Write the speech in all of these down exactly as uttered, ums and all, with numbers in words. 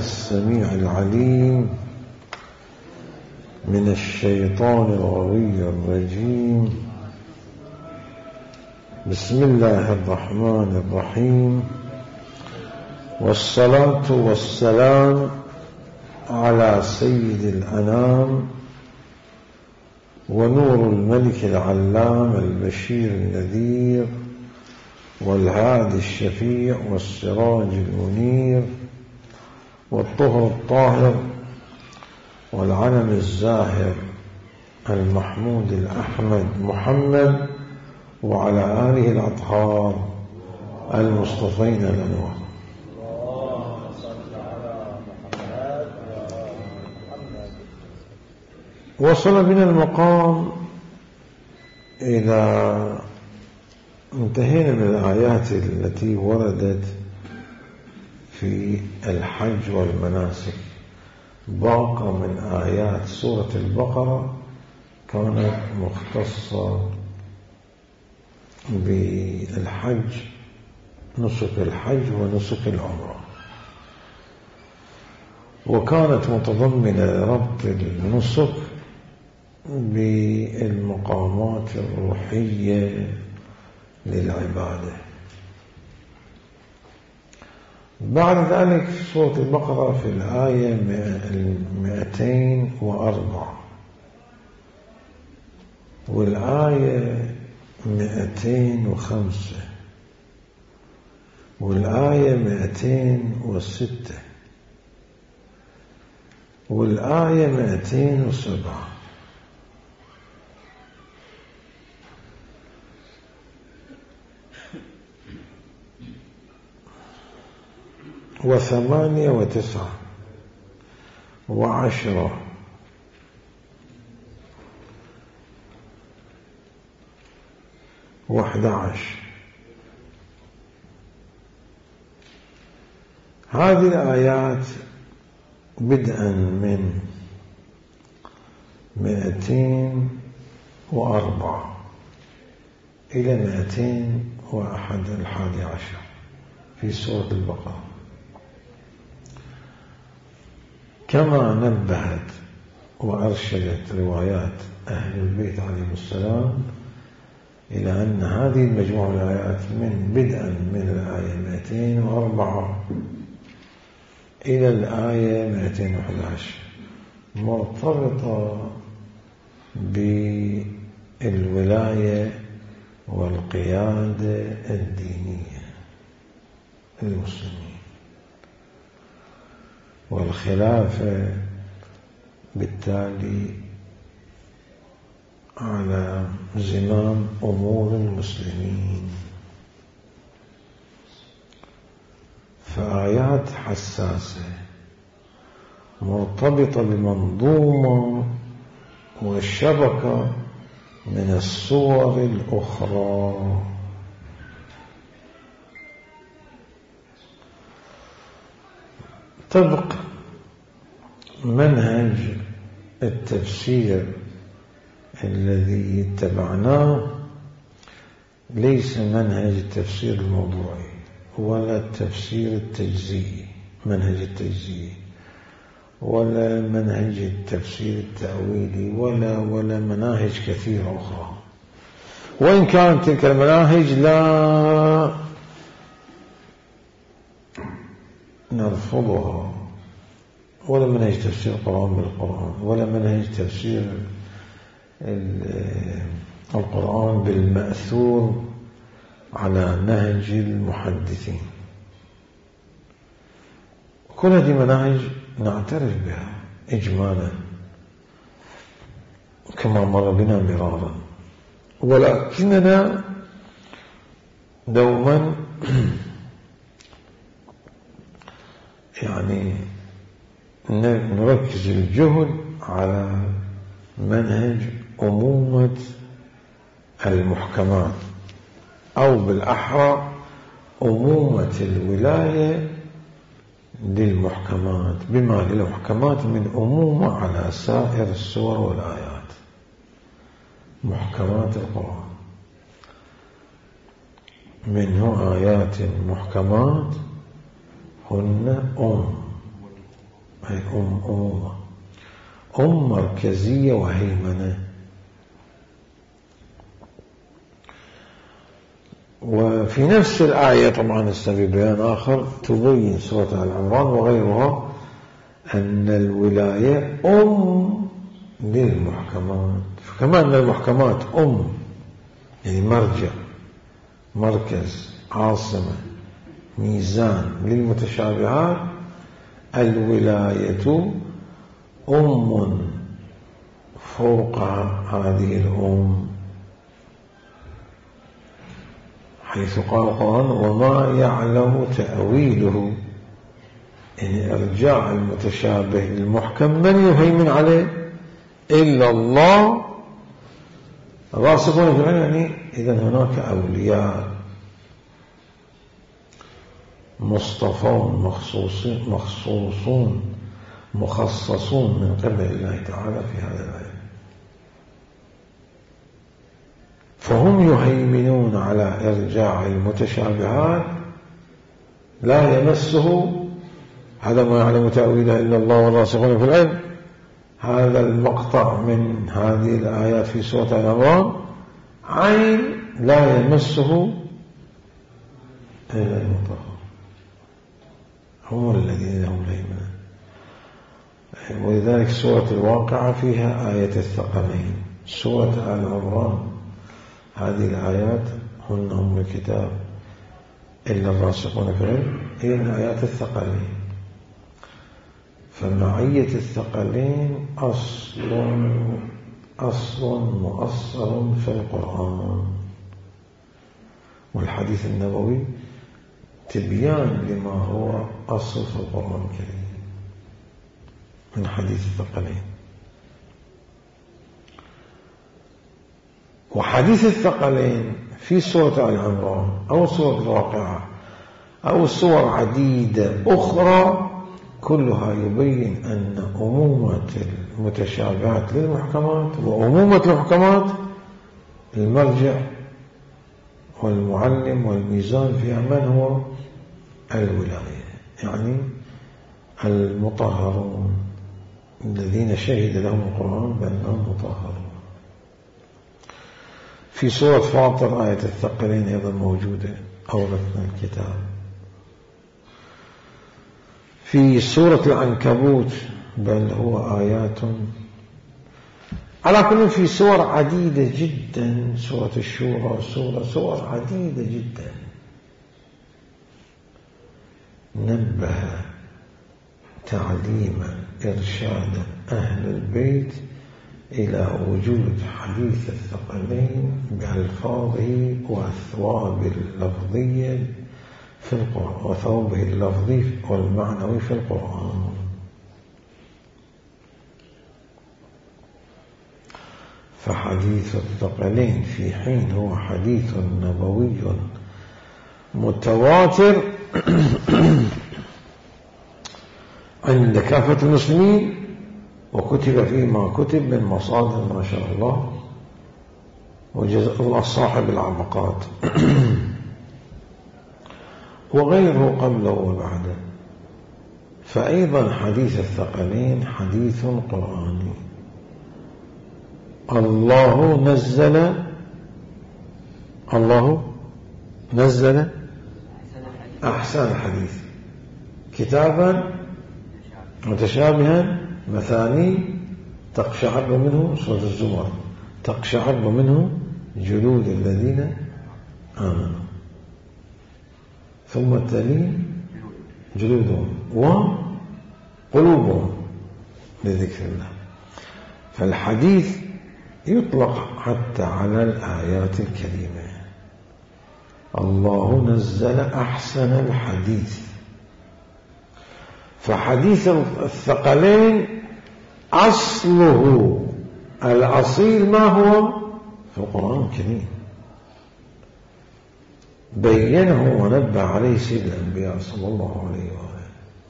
السميع العليم من الشيطان الغوي الرجيم. بسم الله الرحمن الرحيم، والصلاة والسلام على سيد الأنام ونور الملك العلام البشير النذير والهادي الشفيع والسراج المنير والطهر الطاهر والعلم الزاهر المحمود الأحمد محمد وعلى آله الأطهار المصطفين الأنوار. وصل بنا المقام إلى انتهينا من الآيات التي وردت في الحج والمناسك. باقى من آيات سورة البقرة كانت مختصة بالحج، نسك الحج ونسك العمرة، وكانت متضمنة ربط النسك بالمقامات الروحية للعبادة. بعد ذلك سورة البقرة في الآية مئتين وأربعة والآية مئتين وخمسة والآية مئتين وستة والآية مئتين وسبعة وثمانية وتسعة وعشرة واحد عشر. هذه الآيات بدءا من مئتين وأربعة إلى مئتين وأحد الحادي عشر في سورة البقرة، كما نبهت وأرشدت روايات أهل البيت عليهم السلام إلى أن هذه المجموعة من الآيات من بدءا من الآية مئتين وأربعة إلى الآية مئتين وأحد عشر مرتبطة بالولاية والقيادة الدينية للمسلمين، والخلافة بالتالي على زمام أمور المسلمين. فآيات حساسة مرتبطة بمنظومة والشبكة من الصور الأخرى. طبق منهج التفسير الذي اتبعناه ليس منهج التفسير الموضوعي ولا التفسير التجزئي، منهج التجزئي، ولا منهج التفسير التأويلي، ولا ولا مناهج كثيرة أخرى، وإن كانت تلك المناهج لا نرفضها، ولا منهج تفسير القرآن بالقرآن، ولا منهج تفسير القرآن بالمأثور على نهج المحدثين. كل هذه مناهج نعترف بها إجمالا كما مر بنا مرارا، ولكننا دوما يعني نركز الجهد على منهج أمومة المحكمات، أو بالأحرى أمومة الولاية للمحكمات، بما للمحكمات من أمومة على سائر السور والآيات. محكمات القرآن منه آيات محكمات هن أم أي أم أمومة، أم مركزية وهيمنة. وفي نفس الآية طبعا في بيان آخر تبين سورة آل عمران وغيرها أن الولاية أم للمحكمات، فكمان المحكمات أم يعني مرجع، مركز، عاصمة، ميزان للمتشابهات. الولاية أم فوق هذه الأم، حيث قال القرآن وما يعلم تأويله، يعني إرجاع المتشابه للمحكم من يهيمن عليه إلا الله. الراسخون في العلم يعني إذن هناك أولياء مصطفون مخصوصين مخصوصون مخصصون من قبل الله تعالى في هذا العلم، فهم يهيمنون على إرجاع المتشابهات لا يمسه، هذا ما يعلم تأويله إلا الله والراسخون في العلم. هذا المقطع من هذه الآيات في سورة آل عمران عين لا يمسه إلا المطهر، هم الذين لهم الهيمنة. ولذلك سورة الواقعة فيها آية الثقلين. سورة آل عمران هذه الآيات هن هم الكتاب إلا الراسخون في العلم، هي من آيات الثقلين. فمعية الثقلين أصل أصل مؤصل في القرآن، والحديث النبوي تبيان لما هو أصل في القرآن الكريم من حديث الثقلين. وحديث الثقلين في سورة آل عمران أو سورة الواقعة أو سور عديدة أخرى كلها يبين أن أمومة المتشابهات للمحكمات وأمومة المحكمات المرجع والمعلم والميزان فيها من هو الولاية، يعني المطهرون الذين شهد لهم القرآن بأنهم مطهرون. في سورة فاطر آية الثقلين أيضا موجودة، أورثنا الكتاب. في سورة العنكبوت بل هو آيات على كل، في سور عديدة جدا، سورة الشورى سورة سور عديدة جدا نبه تعليما إرشادا أهل البيت إلى وجود حديث الثقلين بألفاظه وأثواب اللفظية في القرآن وثوبه اللفظي والمعنوي في القرآن. فحديث الثقلين في حين هو حديث نبوي متواتر عند كافة المسلمين، وكتب فيه ما كتب من مصادر ما شاء الله وجزاء الله صاحب العبقات وغيره قبله وبعده. فأيضا حديث الثقلين حديث قرآني. الله نزل الله نزل أحسن الحديث كتابا متشابها مثاني تقشعر منه، سورة الزمر، تقشعر منه جلود الذين آمنوا ثم تلين جلودهم وقلوبهم لذكر الله. فالحديث يطلق حتى على الآيات الكريمة. الله نزل أحسن الحديث. فحديث الثقلين أصله الأصيل ما هو في القرآن الكريم، بينه ونبه عليه سيد الأنبياء صلى الله عليه وآله،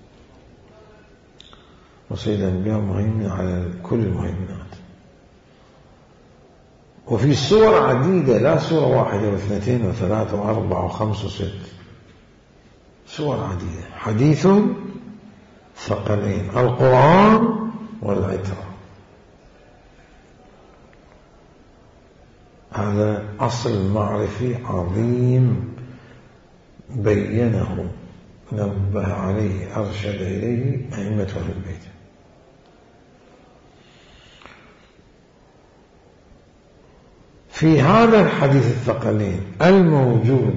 وسيد الأنبياء مهيمن على كل المهيمنات. وفي سور عديدة، لا سورة واحدة واثنتين وثلاثة وأربعة وخمس وست، سور عديدة. حديث ثقلين: القرآن والعترة. هذا أصل معرفي عظيم بينه نبه عليه أرشد إليه أئمة أهل البيت. في هذا الحديث الثقلين الموجود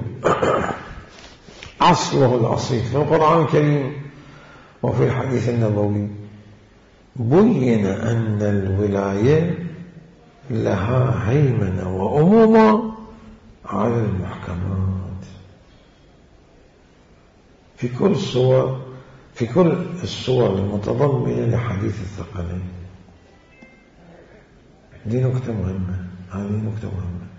أصله الأصيل في القرآن الكريم وفي الحديث النبوي، بين أن الولاية لها هيمنة وأمومة على المحكمات في كل الصور في كل الصور المتضمنة لحديث الثقلين. دي نكتة مهمة، هذه نكتة مهمة.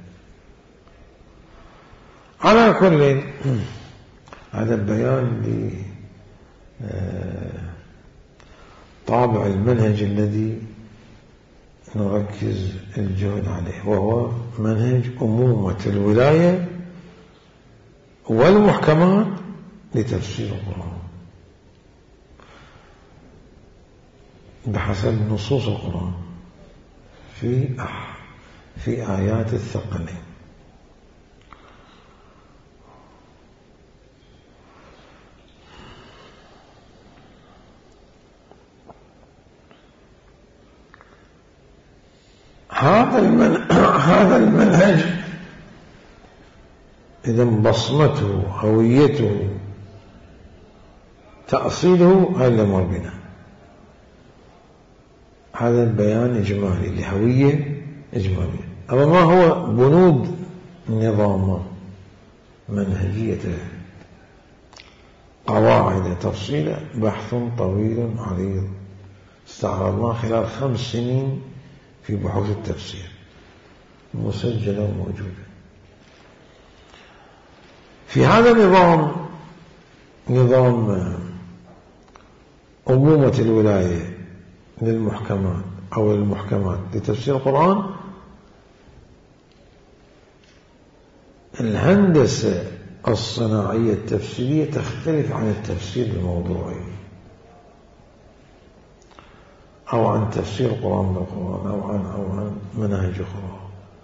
على كل هذا البيان لطابع المنهج الذي نركز الجهد عليه، وهو منهج أمومة الولاية والمحكمات لتفسير القرآن بحسب نصوص القرآن في في آيات الثقلين. هذا المنهج هذا المنهج إذا بصمته هويته تأصيله هذا مر بنا. هذا البيان إجمالي لهوية إجمالية. أما ما هو بنود نظام منهجية قواعد تفصيل بحث طويل عريض استعرضناه خلال خمس سنين في بحوث التفسير مسجلة وموجودة. في هذا النظام، نظام أمومة الولاية للمحكمات أو المحكمات لتفسير القرآن، الهندسة الصناعية التفسيرية تختلف عن التفسير الموضوعي أو عن تفسير القرآن بالقرآن أو عن أو عن مناهج أخرى.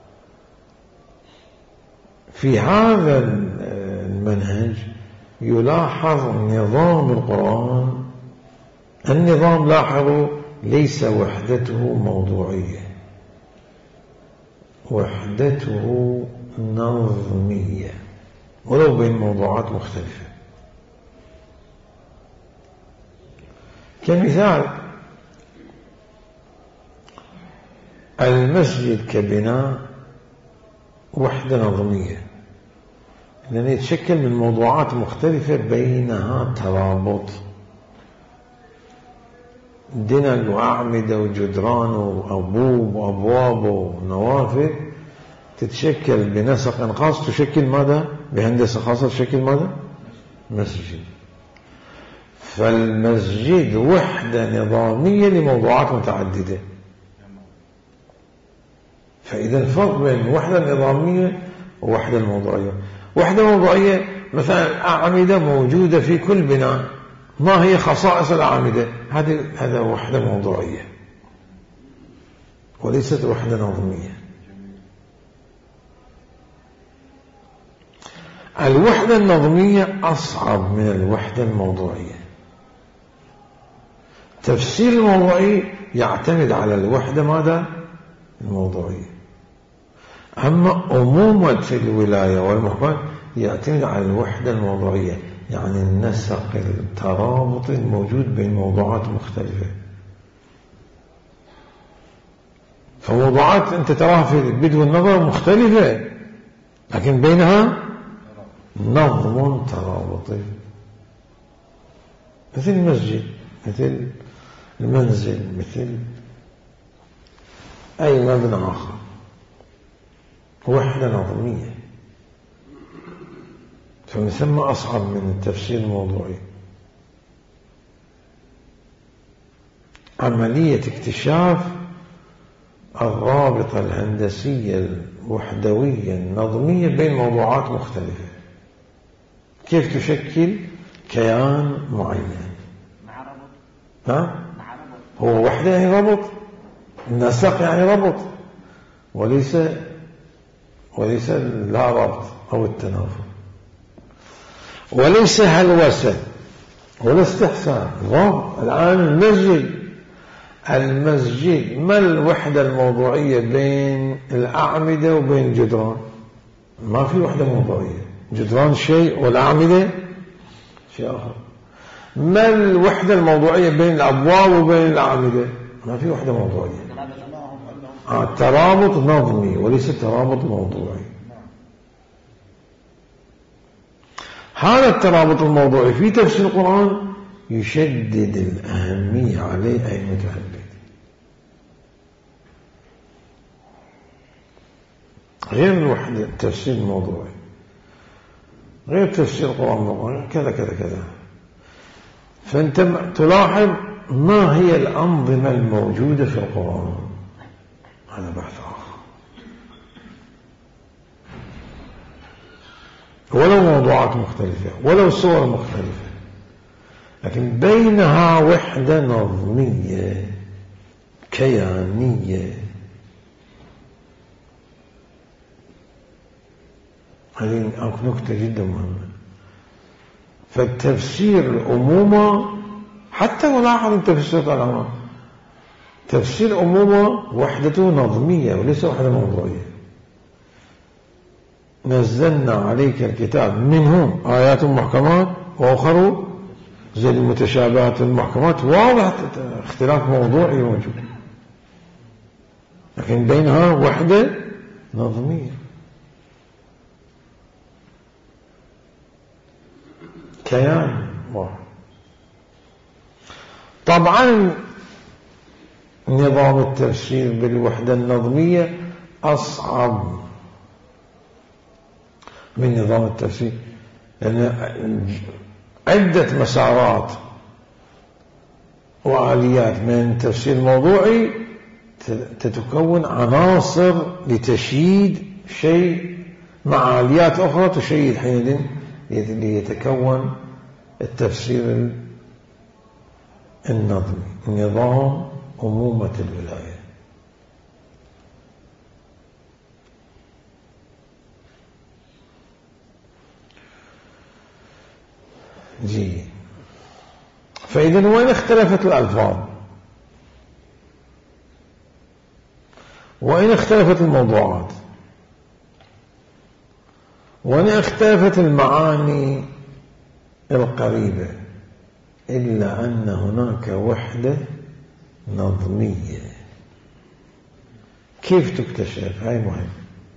في هذا المنهج يلاحظ نظام القرآن. النظام لاحظوا ليس وحدته موضوعية، وحدته نظمية ولو بين موضوعات مختلفة. كمثال المسجد كبناء وحدة نظمية، لأنه يتشكل من موضوعات مختلفة بينها ترابط. دنل وأعمدة وجدران وأبواب وأبواب ونوافذ تتشكل بنسق خاص، تشكل ماذا؟ بهندسة خاصة تشكل ماذا؟ مسجد. فالمسجد وحدة نظامية لموضوعات متعددة. فإذا الفرق بين وحدة نظامية ووحدة موضوعية. وحدة موضوعية مثلا أعمدة موجودة في كل بناء، ما هي خصائص الأعمدة؟ هذه هذا وحدة موضوعية وليست وحدة نظمية. الوحدة النظمية أصعب من الوحدة الموضوعية. تفسير الموضوعي يعتمد على الوحدة ماذا؟ الموضوعية. أما أمومة الولاية والمحكمات يعتمد على الوحدة الموضوعية، يعني النسق الترابط الموجود بين موضوعات مختلفة. فموضوعات أنت تراها في بدو النظر مختلفة، لكن بينها نظم ترابطي، مثل المسجد، مثل المنزل، مثل أي مبنى آخر. وحدة نظمية، فمن ثم أصعب من التفسير الموضوعي. عملية اكتشاف الرابطة الهندسية الوحدوية النظمية بين موضوعات مختلفة، كيف تشكل كيان معين. مع ربط ها؟ هو وحدة يعني ربط، النسق يعني ربط، وليس وليس لا ربط أو التنافر، وليس هلوسة ولا استحسان. الآن المسجد المسجد ما الوحدة الموضوعية بين الأعمدة وبين الجدران؟ ما في وحدة موضوعية، جدران شيء والأعمدة شيء آخر. ما الوحدة الموضوعية بين الأبواب وبين الأعمدة؟ ما في وحدة موضوعية. آه ترابط نظمي وليس ترابط موضوعي. هذا الترابط الموضوعي في تفسير القرآن يشدد الأهمية عليه أئمة أهل البيت، غير الوحدة التفسير الموضوعي، غير تفسير القرآن الموضوعي كذا كذا كذا. فأنت تلاحظ ما هي الأنظمة الموجودة في القرآن، هذا بحث آخر، ولو موضوعات مختلفة ولو صور مختلفة، لكن بينها وحدة نظمية كيانية. هذه نكتة جدا مهمة. فالتفسير الأمومة حتى ولاحظ أنت في سورة الأنعام تفسير الأمومة وحدته نظمية وليس وحدة موضوعية. نزلنا عليك الكتاب منه آيات محكمات وأخر زي المتشابهات المحكمات، واضح اختلاف موضوعي موجود، لكن بينها وحدة نظمية كيان واحد. طبعا نظام التفسير بالوحدة النظمية أصعب من نظام التفسير، لأن عدة مسارات وآليات من التفسير الموضوعي تتكون عناصر لتشييد شيء مع آليات أخرى تشيد حينئذ ليتكون التفسير النظمي، نظام أمومة الولاية. جيد. فإذا وين اختلفت الألفاظ؟ وين اختلفت الموضوعات؟ وين اختلفت المعاني القريبة؟ إلا أن هناك وحدة نظمية. كيف تكتشف؟ هاي مهم.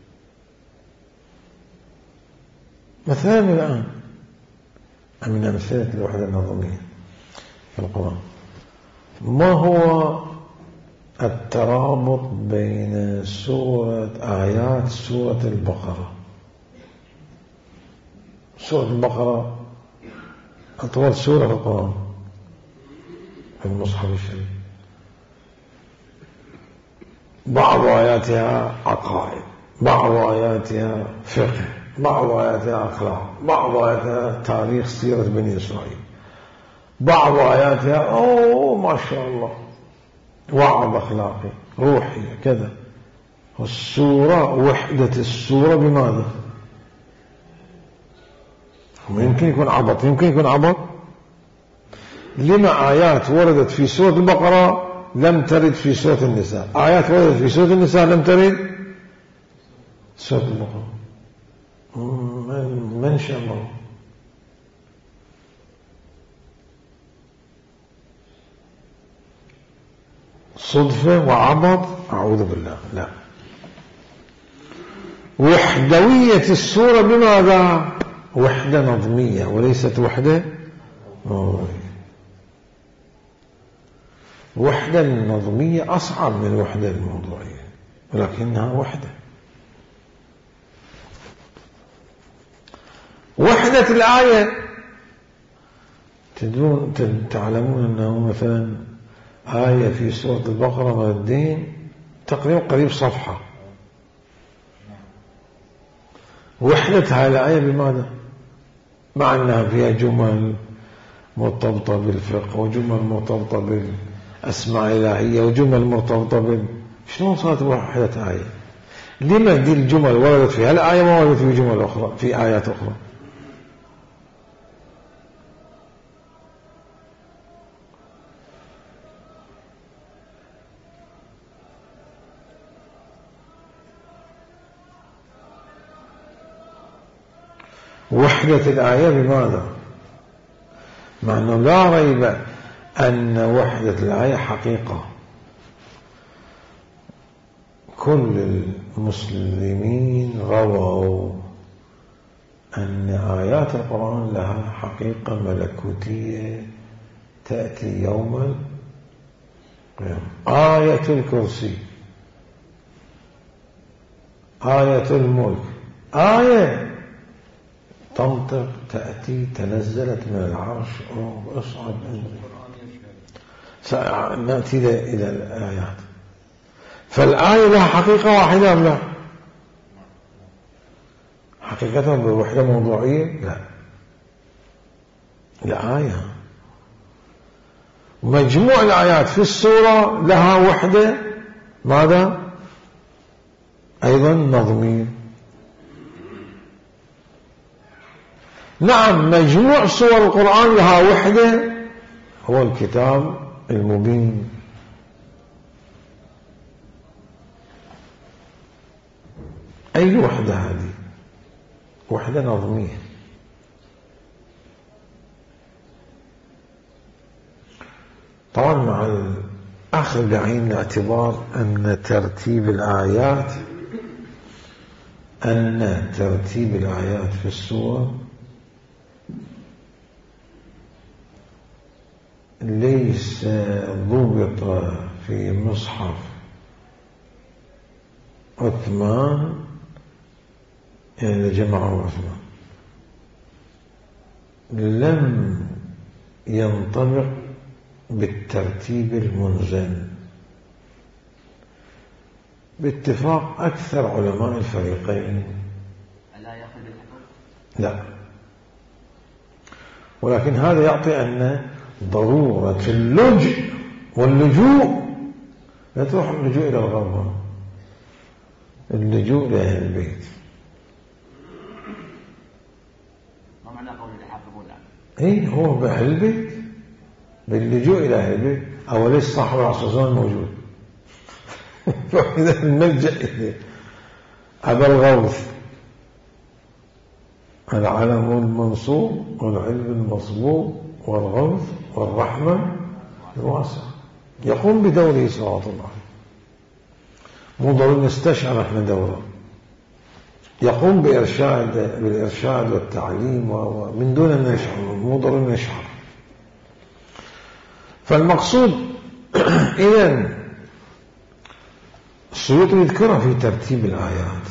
مثلا الآن من أمثلة الوحدة النظمية في القرآن، ما هو الترابط بين سورة آيات سورة البقرة؟ سورة البقرة أطول سورة في القرآن في المصحف الشريف، بعض آياتها عقائد، بعض آياتها فقه، بعض آياتها أخلاق، بعض آياتها تاريخ سيرة بني إسرائيل، بعض آياتها أوه ما شاء الله وعظ أخلاقي روحي كذا. السورة وحدة السورة بماذا؟ يمكن يكون عبط، يمكن يكون عبط. لما آيات وردت في سورة البقرة لم ترد في سورة النساء، آيات وردت في سورة النساء لم ترد سورة البقرة؟ من, من شاء الله. صدفة وعبط؟ أعوذ بالله، لا. وحدوية السورة بماذا؟ وحدة نظمية وليست وحدة موضوعية. وحدة النظمية أصعب من الوحدة الموضوعية، ولكنها وحدة. وحدة الآية تدرون تعلمون أنه مثلا آية في سورة البقرة مردين تقريبا قريب صفحة. وحدة هذه الآية بماذا؟ مع أنها فيها جمل مرتبطة بالفقه، وجمل مرتبطة بالأسماء الإلهية، وجمل مرتبطة بال... شلون صارت وحدة آية؟ لما دي الجمل وردت في هالآية ما وردت في جمل أخرى في آيات أخرى؟ وحدة الآية بماذا؟ مع أنه لا ريب أن وحدة الآية حقيقة. كل المسلمين رووا أن آيات القرآن لها حقيقة ملكوتية تأتي يوما. آية الكرسي، آية الملك، آية تنطق تأتي تنزلت من العرش اصعد نأتي إلى الآيات. فالآية لها حقيقة واحدة أم لا؟ حقيقة بوحدة موضوعية؟ لا، الآية مجموع الآيات في السورة لها وحدة ماذا؟ أيضا نظمية. نعم، مجموع سور القرآن لها وحدة، هو الكتاب المبين. أي وحدة هذه؟ وحدة نظمية. طبعا مع الأخذ بعين الاعتبار أن ترتيب الآيات أن ترتيب الآيات في السور ليس ضبط في مصحف عثمان، يعني جماعة عثمان، لم ينطبق بالترتيب المنزل باتفاق أكثر علماء الفريقين. ألا يأخذ بالحكم؟ لا، ولكن هذا يعطي أن ضرورة اللجوء واللجوء لا تروح اللجوء إلى الغرب، اللجوء لأهل البيت. ما معنى قول يحافظون؟ إيه، هو بأهل البيت، باللجوء إلى أهل البيت. أوليس صاحب العصر موجود؟ فإذا الملجأ إليه أبا الغوث، العلم المنصوب والعلم المصبوب والغوث والرحمة الواسع، يقوم بدوره صلوات الله. مو ضروري نستشعر احنا دوره، يقوم بإرشاد بالإرشاد والتعليم ومن دون أن نشعر، مو ضروري نشعر. فالمقصود إذن السيوطي يذكرها في ترتيب الآيات،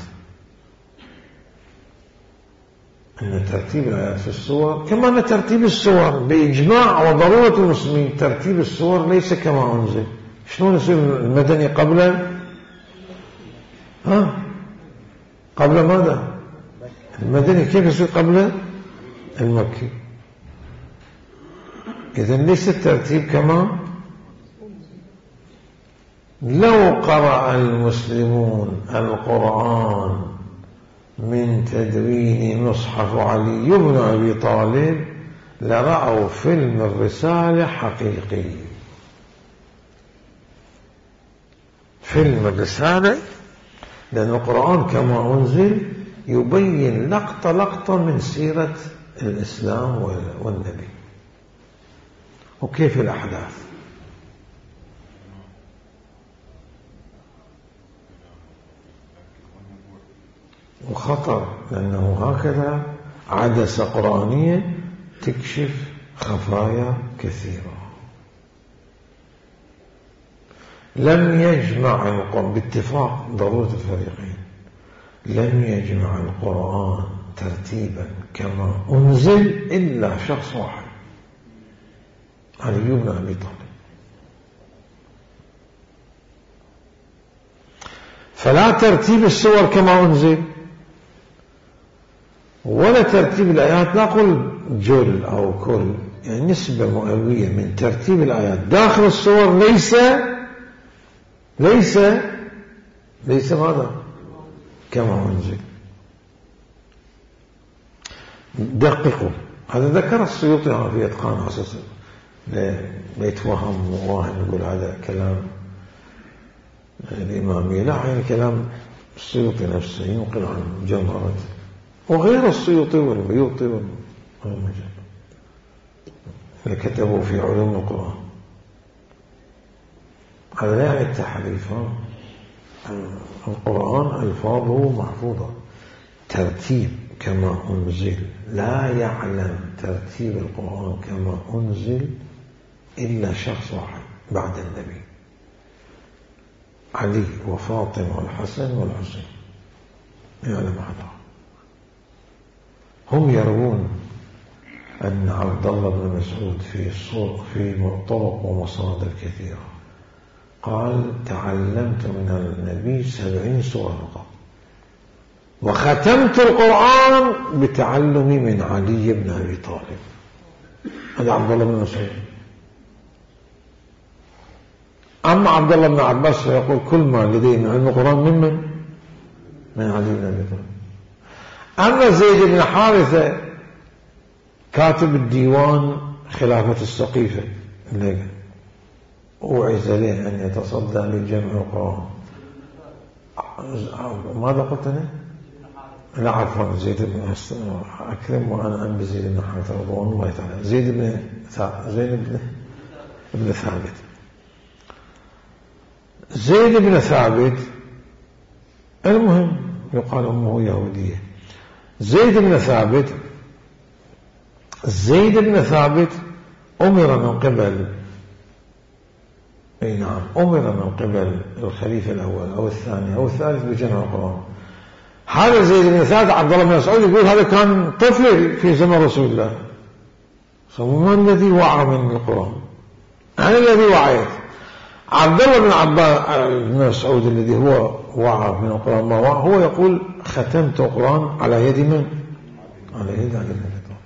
أن ترتيب الآيات في السور كما أن ترتيب السور بإجماع وضرورة المسلمين، ترتيب السور ليس كما أنزل. شلون يصير المدني قبل ها قبل ماذا؟ المدني كيف يصير قبل المكي؟ إذن ليس الترتيب كما لو قرأ المسلمون القرآن من تدوين مصحف علي بن أبي طالب لرأوا فيلم الرسالة حقيقي. فيلم الرسالة، لأن القرآن كما أنزل يبين لقطة لقطة من سيرة الإسلام والنبي وكيف الأحداث. وخطر، لأنه هكذا عدسة قرآنية تكشف خفايا كثيرة. لم يجمع القرآن باتفاق ضرورة الفريقين، لم يجمع القرآن ترتيبا كما أنزل إلا شخص واحد، علي بن أبي طالب. فلا ترتيب السور كما أنزل ولا ترتيب الآيات، لا قل جل أو كل، يعني نسبة مئوية من ترتيب الآيات داخل السور ليس ليس ليس ماذا كما أنزل. دققوا، هذا ذكر السيوطي في إتقان أساسا لا يتوهم وواهم يقول هذا كلام الإمامية، لا، يعني كلام السيوطي نفسه ينقل عن جمهرة وغير السيوطي والبيوطي والمجال اللي كتبوا في علوم القرآن. هذا لا يعني التحريف، القرآن ألفاظه محفوظة، ترتيب كما أنزل، لا يعلم ترتيب القرآن كما أنزل إلا شخص واحد بعد النبي، علي وفاطمة والحسن والحسين، يعلم هذا. هم يرون أن عبد الله بن مسعود في في طرق ومصادر كثيرة قال تعلمت من النبي سبعين سورة فقط، وختمت القرآن بتعلمي من علي بن أبي طالب. هذا عبد الله بن مسعود. أما عبد الله بن عباس فيقول كل ما لديه من علم القرآن من من؟ من علي بن أبي طالب. أما زيد بن حارثة كاتب الديوان خلافة السقيفة اللي أوعز له أن يتصدى للجمع القرآن. ماذا قلت أنا؟ لا عفوا، زيد بن أكرم وأنا أنبي زيد بن حارثة رضوان الله تعالى. زيد بن زيد بن ابن ثابت. زيد بن ثابت المهم يقال أمه يهودية. زيد بن ثابت زيد بن ثابت أمر من قبل أي نعم أمر من قبل الخليفة الأول أو الثاني أو الثالث بجمع القرآن. هذا زيد بن ثابت عبد الله بن مسعود يقول هذا كان طفل في زمن رسول الله. فمن الذي وعى من القرآن؟ أنا الذي وعيت. عبد الله بن عباس بن مسعود الذي هو وعى من القرآن ما وعى، هو يقول ختمت القرآن على يد من؟ على يد علي بن أبي طالب.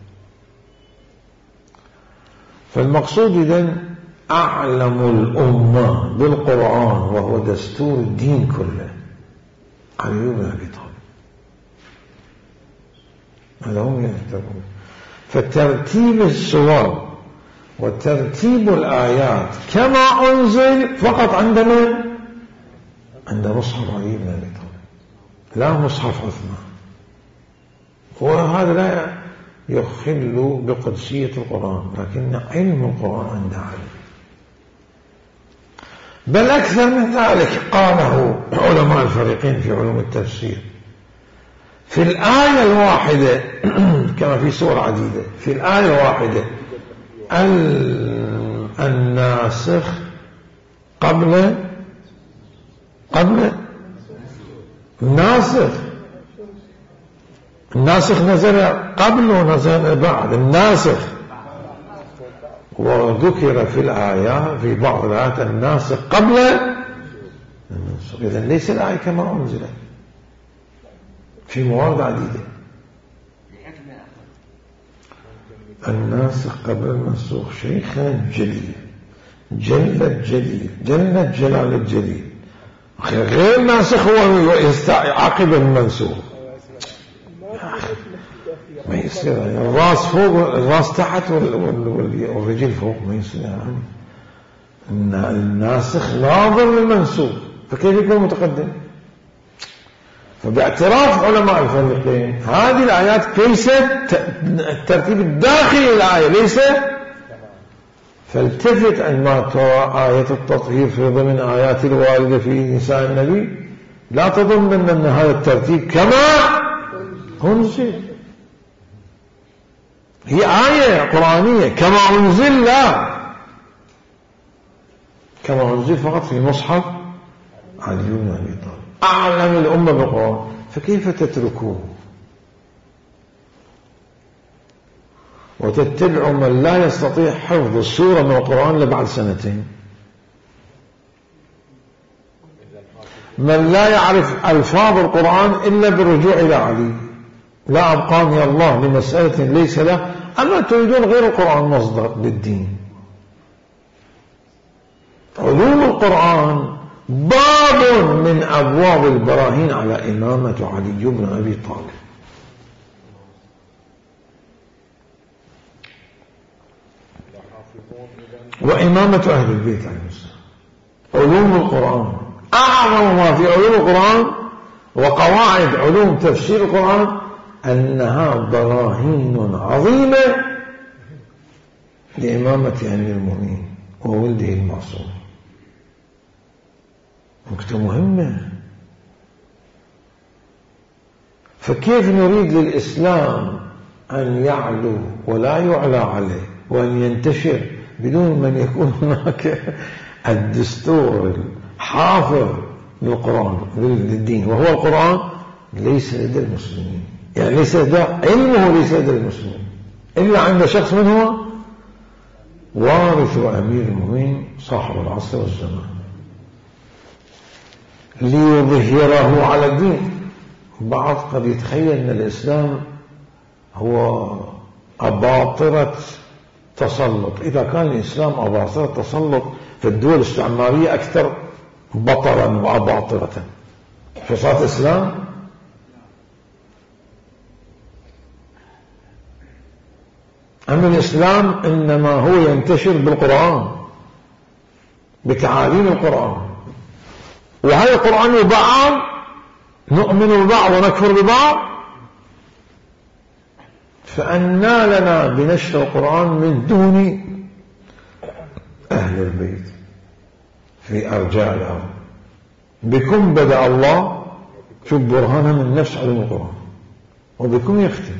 فالمقصود إذن أعلم الأمة بالقرآن وهو دستور الدين كله علي بن أبي طالب. هذا هم يهتمون. فترتيب السور وترتيب الآيات كما أنزل فقط عندما عند مصحف علي بن أبي طالب، لا مصحف عثمان. وهذا لا يخل بقدسية القرآن، لكن علم القرآن عند علي. بل أكثر من ذلك قاله علماء الفريقين في علوم التفسير. في الآية الواحدة كما في سور عديدة، في الآية الواحدة الناسخ قبل قبل الناسخ الناسخ نزل قبل ونزل بعد الناسخ، وذكر في الآية في بعض الآيات الناسخ قبل الناسخ. إذن ليس الآية كما أنزلت في موارد عديدة. الناسخ قبل المنسوخ شيخا جليل جلت جليل جلت جلال الجليل. غير ناسخ هو عقب المنسوخ. ما يصير يعني الراس فوق الراس تحت والرجل فوق، ما يصير يعني الناسخ ناظر للمنسوخ، فكيف يكون متقدم؟ فباعتراف علماء الفريقين هذه الآيات ليست الترتيب الداخلي للآية ليس. فالتفت عندما ترى آية التطهير في ضمن آيات الواردة في نساء النبي لا تظن أن هذا الترتيب كما أنزل. هي آية قرآنية كما أنزل، لا كما أنزل فقط في مصحف علي بن أبي طالب أعلم الأمة بالقرآن، فكيف تتركوه وتتبع من لا يستطيع حفظ السورة من القرآن لبعد سنتين، من لا يعرف ألفاظ القرآن إلا بالرجوع إلى علي؟ لا أبقاني الله لمسألة ليس له أما تريدون غير القرآن مصدر للدين. علوم القرآن باب من أبواب البراهين على إمامة علي بن أبي طالب. وإمامة أهل البيت عليه السلام. علوم القرآن أعظم ما في علوم القرآن وقواعد علوم تفسير القرآن أنها براهين عظيمة لإمامة أمير المؤمنين وولده المعصوم. نكتة مهمة. فكيف نريد للإسلام أن يعلو ولا يعلى عليه وأن ينتشر بدون من يكون هناك الدستور الحافظ للقرآن للدين، وهو القرآن ليس لدى المسلمين، يعني ليس لدى علمه، ليس لدى المسلمين إلا عند شخص من هو وارث أمير المؤمنين صاحب العصر والزمان ليظهره على الدين. بعض قد يتخيل أن الإسلام هو أباطرة تسلط. إذا كان الإسلام أباطرة تسلط فالدول الاستعمارية أكثر بطرا وأباطرة، فصارت الإسلام أما الإسلام إنما هو ينتشر بالقرآن بتعاليم القرآن، وهذا القرآن يبعض نؤمن ببعض ونكفر ببعض. فأنى لنا بنشر القرآن من دون أهل البيت في أرجاء الأرض. بكم بدأ الله، شوف برهانها من نفس علم القرآن، وبكم يختم.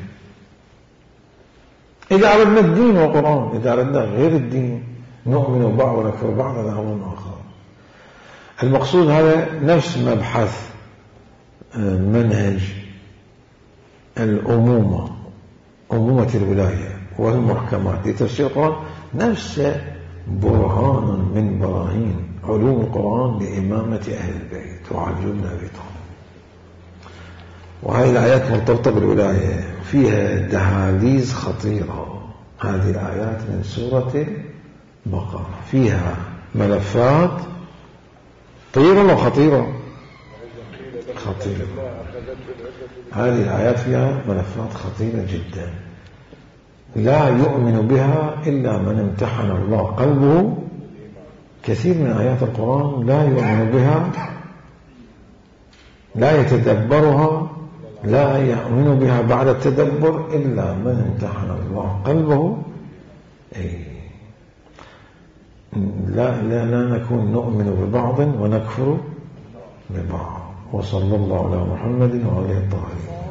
إذا أردنا الدين والقرآن، إذا أردنا غير الدين نؤمن ببعض ونكفر ببعض، هذا أمر آخر. المقصود هذا نفس مبحث منهج الأمومة، أمومة الولاية والمحكمات لتفسير القرآن، نفس برهان من براهين علوم القرآن لإمامة أهل البيت وعلي بن أبي طالب. وهذه الآيات مرتبطة بالولاية، فيها دهاليز خطيرة. هذه الآيات من سورة البقرة فيها ملفات طيرة ولا خطيرة؟ خطيرة. هذه الآيات فيها ملفات خطيرة جدا لا يؤمن بها إلا من امتحن الله قلبه. كثير من آيات القرآن لا يؤمن بها، لا يتدبرها، لا يؤمن بها بعد التدبر إلا من امتحن الله قلبه. أي لا, لا, لا نكون نؤمن ببعض ونكفر ببعض. وصلى الله على محمد وعلى آله الطاهرين.